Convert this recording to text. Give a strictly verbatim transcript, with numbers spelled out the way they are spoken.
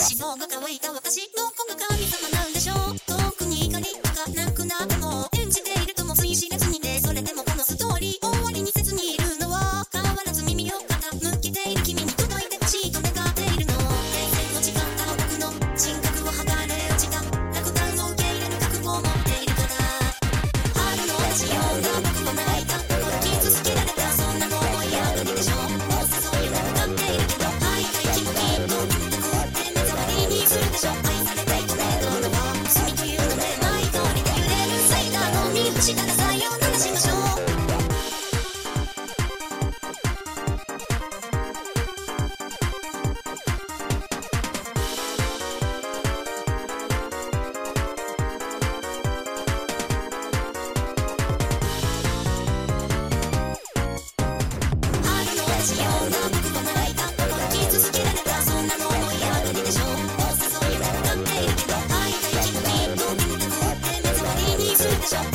脂肪が乾いた私どこが神様なんでしょう。遠くに光がなくなっても演じているとも追試列にて、それでもこのストーリー終わりにせずにいるのは変わらず耳を傾けている君に届いてほしいと願っているの。平成の違った僕の人格を剥がれ落ちた落胆を受け入れる覚悟を持っているから。春のラジオが僕を泣いた傷つけられたそんな思いや無理でしょう。もう誘いは向かっているけど会いたい気もきっと君とこって目障りにするでしょ。愛されたいと願うのは罪というのでマイ通りで揺れるサイダーの見干したらさようならしましょう。So